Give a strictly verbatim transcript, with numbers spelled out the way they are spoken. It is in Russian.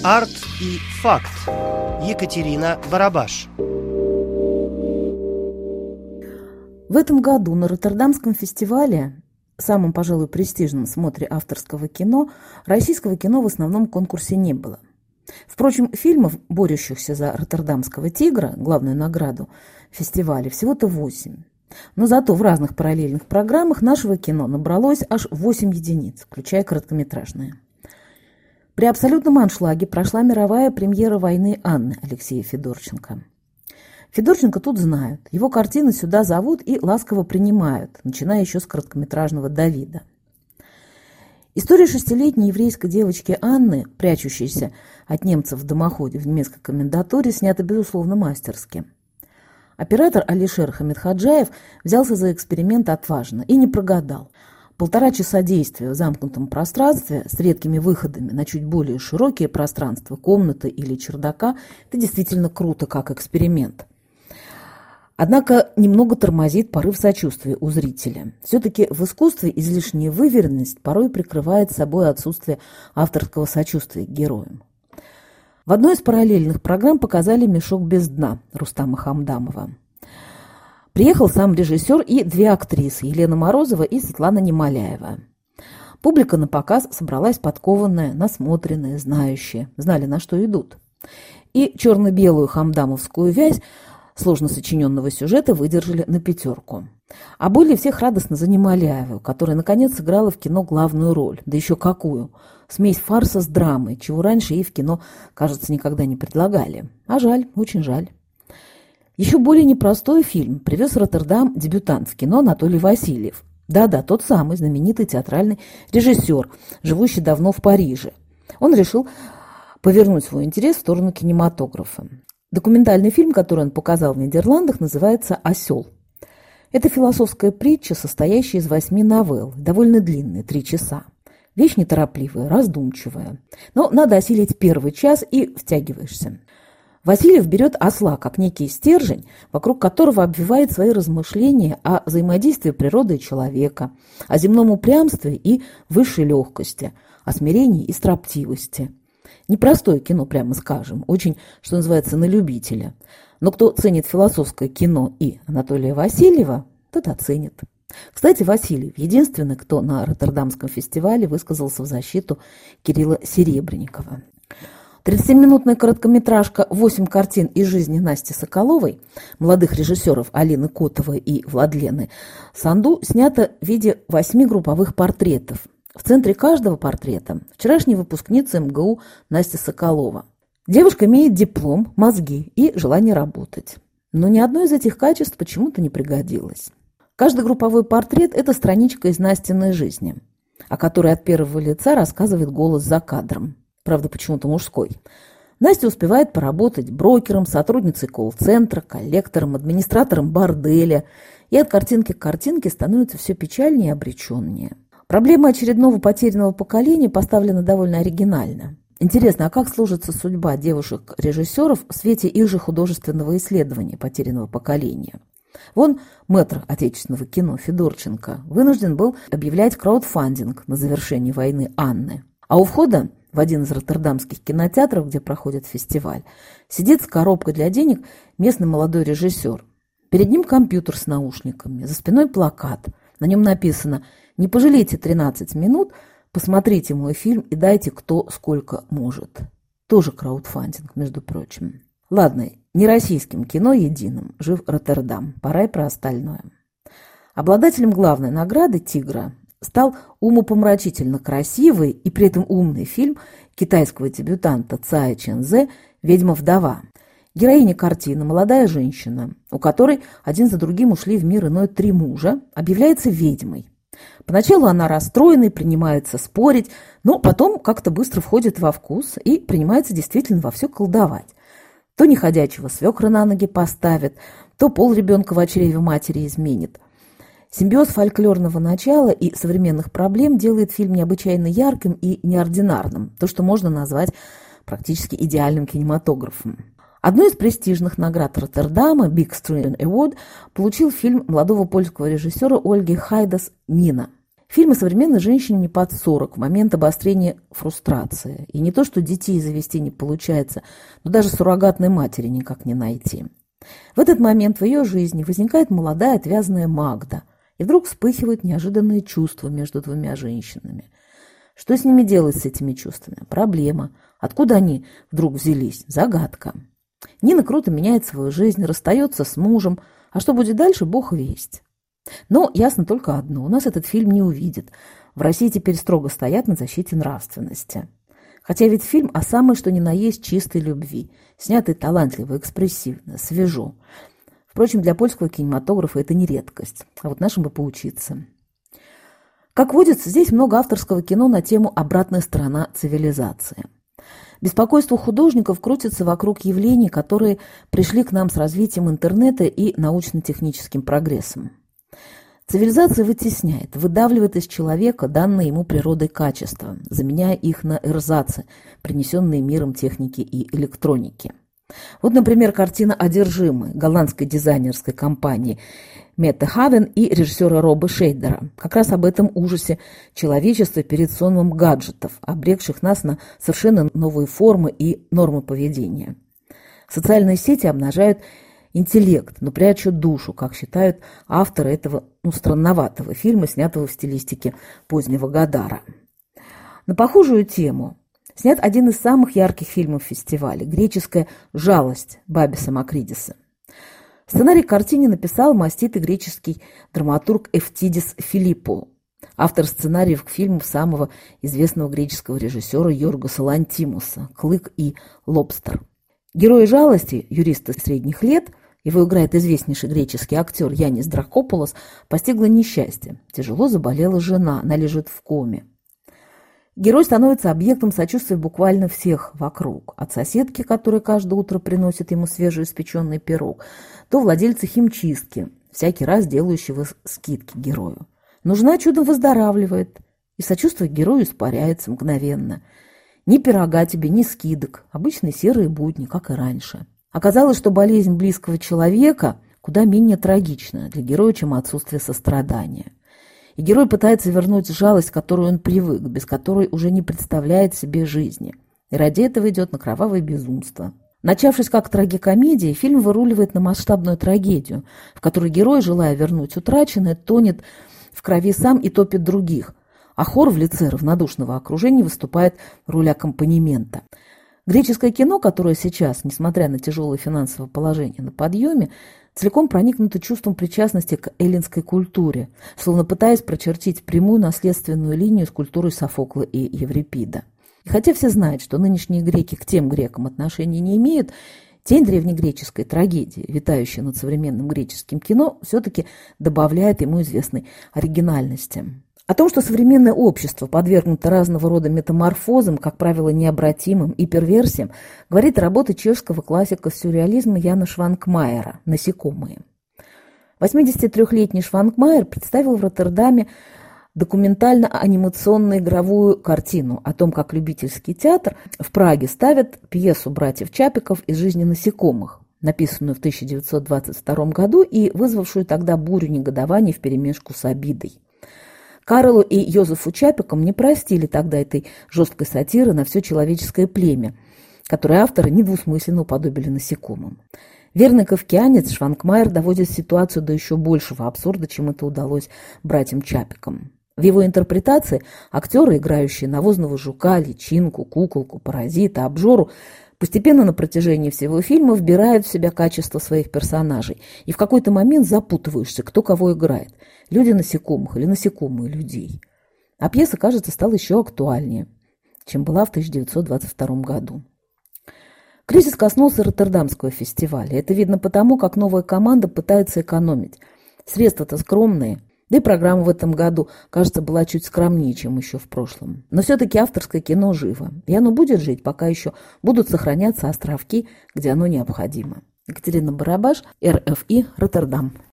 Арт и факт. Екатерина Барабаш. В этом году на Роттердамском фестивале, самом, пожалуй, престижном смотре авторского кино, российского кино в основном конкурсе не было. Впрочем, фильмов, борющихся за Роттердамского тигра, главную награду фестиваля, всего-то восемь. Но зато в разных параллельных программах нашего кино набралось аж восемь единиц, включая короткометражные. При абсолютном аншлаге прошла мировая премьера «Войны Анны» Алексея Федорченко. Федорченко тут знают, его картины сюда зовут и ласково принимают, начиная еще с короткометражного «Давида». История шестилетней еврейской девочки Анны, прячущейся от немцев в дымоходе в немецкой комендатуре, снята, безусловно, мастерски. Оператор Алишер Хамидхаджаев взялся за эксперимент отважно и не прогадал. Полтора часа действия в замкнутом пространстве с редкими выходами на чуть более широкие пространства, комнаты или чердака – это действительно круто как эксперимент. Однако немного тормозит порыв сочувствия у зрителя. Все-таки в искусстве излишняя выверенность порой прикрывает собой отсутствие авторского сочувствия к героям. В одной из параллельных программ показали «Мешок без дна» Рустама Хамдамова. Приехал сам режиссер и две актрисы – Елена Морозова и Светлана Немоляева. Публика на показ собралась подкованная, насмотренная, знающая, знали, на что идут. И черно-белую хамдамовскую вязь сложно сочиненного сюжета выдержали на пятерку. А более всех радостно за Немоляеву, которая, наконец, сыграла в кино главную роль. Да еще какую! Смесь фарса с драмой, чего раньше ей в кино, кажется, никогда не предлагали. А жаль, очень жаль. Еще более непростой фильм привез в Роттердам дебютант в кино Анатолий Васильев. Да-да, тот самый знаменитый театральный режиссер, живущий давно в Париже. Он решил повернуть свой интерес в сторону кинематографа. Документальный фильм, который он показал в Нидерландах, называется «Осел». Это философская притча, состоящая из восьми новелл, довольно длинная, три часа. Вещь неторопливая, раздумчивая. Но надо осилить первый час и втягиваешься. Васильев берет осла как некий стержень, вокруг которого обвивает свои размышления о взаимодействии природы и человека, о земном упрямстве и высшей легкости, о смирении и строптивости. Непростое кино, прямо скажем, очень, что называется, на любителя. Но кто ценит философское кино и Анатолия Васильева, тот оценит. Кстати, Васильев – единственный, кто на Роттердамском фестивале высказался в защиту Кирилла Серебренникова. тридцатиминутная короткометражка «Восемь картин из жизни Насти Соколовой» молодых режиссеров Алины Котовой и Владлены Санду снята в виде восьми групповых портретов. В центре каждого портрета вчерашняя выпускница эм гэ у Настя Соколова. Девушка имеет диплом, мозги и желание работать. Но ни одно из этих качеств почему-то не пригодилось. Каждый групповой портрет – это страничка из Настиной жизни, о которой от первого лица рассказывает голос за кадром. Правда, почему-то мужской. Настя успевает поработать брокером, сотрудницей колл-центра, коллектором, администратором борделя. И от картинки к картинке становится все печальнее и обреченнее. Проблема очередного потерянного поколения поставлена довольно оригинально. Интересно, а как сложится судьба девушек-режиссеров в свете их же художественного исследования потерянного поколения? Вон мэтр отечественного кино Федорченко вынужден был объявлять краудфандинг на завершение «Войны Анны». А у входа в один из роттердамских кинотеатров, где проходит фестиваль, сидит с коробкой для денег местный молодой режиссер. Перед ним компьютер с наушниками, за спиной плакат. На нем написано «Не пожалейте тринадцать минут, посмотрите мой фильм и дайте кто сколько может». Тоже краудфандинг, между прочим. Ладно, не российским кино единым, жив Роттердам, пора и про остальное. Обладателем главной награды «Тигра» стал умопомрачительно красивый и при этом умный фильм китайского дебютанта Цая Чэньзе «Ведьма-вдова». Героиня картины, молодая женщина, у которой один за другим ушли в мир иной три мужа, объявляется ведьмой. Поначалу она расстроена и принимается спорить, но потом как-то быстро входит во вкус и принимается действительно во все колдовать. То неходячего свекра на ноги поставит, то пол ребенка в чреве матери изменит. Симбиоз фольклорного начала и современных проблем делает фильм необычайно ярким и неординарным, то, что можно назвать практически идеальным кинематографом. Одну из престижных наград Роттердама, Big Screen Award, получил фильм молодого польского режиссера Ольги Хайдас «Нина». Фильм о современной женщине не под сорок в момент обострения фрустрации. И не то, что детей завести не получается, но даже суррогатной матери никак не найти. В этот момент в ее жизни возникает молодая отвязная Магда, и вдруг вспыхивают неожиданные чувства между двумя женщинами. Что с ними делать, с этими чувствами? Проблема. Откуда они вдруг взялись? Загадка. Нина круто меняет свою жизнь, расстается с мужем, а что будет дальше, бог весть. Но ясно только одно: у нас этот фильм не увидят. В России теперь строго стоят на защите нравственности. Хотя ведь фильм о самой что ни на есть чистой любви, снятый талантливо, экспрессивно, свежо. Впрочем, для польского кинематографа это не редкость, а вот нашим бы поучиться. Как водится, здесь много авторского кино на тему «Обратная сторона цивилизации». Беспокойство художников крутится вокруг явлений, которые пришли к нам с развитием интернета и научно-техническим прогрессом. Цивилизация вытесняет, выдавливает из человека данные ему природой качества, заменяя их на эрзацы, принесенные миром техники и электроники. Вот, например, картина «Одержимые» голландской дизайнерской компании Метте Хавен и режиссера Роба Шейдера. Как раз об этом ужасе человечества перед сонмом гаджетов, обрекших нас на совершенно новые формы и нормы поведения. Социальные сети обнажают интеллект, но прячут душу, как считают авторы этого ну, странноватого фильма, снятого в стилистике позднего Годара. На похожую тему снят один из самых ярких фильмов фестиваля – греческая «Жалость» Бабиса Макридиса. Сценарий к картине написал маститый греческий драматург Эфтидис Филиппоу, автор сценариев к фильму самого известного греческого режиссера Йоргоса Лантимуса «Клык и лобстер». Герой «Жалости», юриста средних лет, его играет известнейший греческий актер Янис Дракопулос, постигло несчастье. Тяжело заболела жена, она лежит в коме. Герой становится объектом сочувствия буквально всех вокруг. От соседки, которая каждое утро приносит ему свежеиспеченный пирог, до владельца химчистки, всякий раз делающего скидки герою. Но жена чудом выздоравливает, и сочувствие к герою испаряется мгновенно. Ни пирога тебе, ни скидок, обычные серые будни, как и раньше. Оказалось, что болезнь близкого человека куда менее трагична для героя, чем отсутствие сострадания. И герой пытается вернуть жалость, к которой он привык, без которой уже не представляет себе жизни. И ради этого идет на кровавое безумство. Начавшись как трагикомедия, фильм выруливает на масштабную трагедию, в которой герой, желая вернуть утраченное, тонет в крови сам и топит других, а хор в лице равнодушного окружения выступает в роли аккомпанемента. Греческое кино, которое сейчас, несмотря на тяжелое финансовое положение, на подъеме, целиком проникнуто чувством причастности к эллинской культуре, словно пытаясь прочертить прямую наследственную линию с культурой Софокла и Еврипида. И хотя все знают, что нынешние греки к тем грекам отношения не имеют, тень древнегреческой трагедии, витающая над современным греческим кино, все-таки добавляет ему известной оригинальности. О том, что современное общество подвергнуто разного рода метаморфозам, как правило, необратимым и перверсиям, говорит работа чешского классика сюрреализма Яна Шванкмайера «Насекомые». восьмидесятитрёхлетний Шванкмайер представил в Роттердаме документально-анимационно-игровую картину о том, как любительский театр в Праге ставит пьесу братьев Чапиков из жизни насекомых, написанную в тысяча девятьсот двадцать втором году и вызвавшую тогда бурю негодования вперемешку с обидой. Карлу и Йозефу Чапикам не простили тогда этой жесткой сатиры на все человеческое племя, которое авторы недвусмысленно уподобили насекомым. Верный кавкианец Шванкмайер доводит ситуацию до еще большего абсурда, чем это удалось братьям Чапикам. В его интерпретации актеры, играющие навозного жука, личинку, куколку, паразита, обжору, постепенно на протяжении всего фильма вбирают в себя качество своих персонажей, и в какой-то момент запутываешься, кто кого играет – люди насекомых или насекомые людей. А пьеса, кажется, стала еще актуальнее, чем была в тысяча девятьсот двадцать втором году. Кризис коснулся Роттердамского фестиваля. Это видно потому, как новая команда пытается экономить. Средства-то скромные, да и программа в этом году, кажется, была чуть скромнее, чем еще в прошлом. Но все-таки авторское кино живо, и оно будет жить, пока еще будут сохраняться островки, где оно необходимо. Екатерина Барабаш, эр эф и, Роттердам.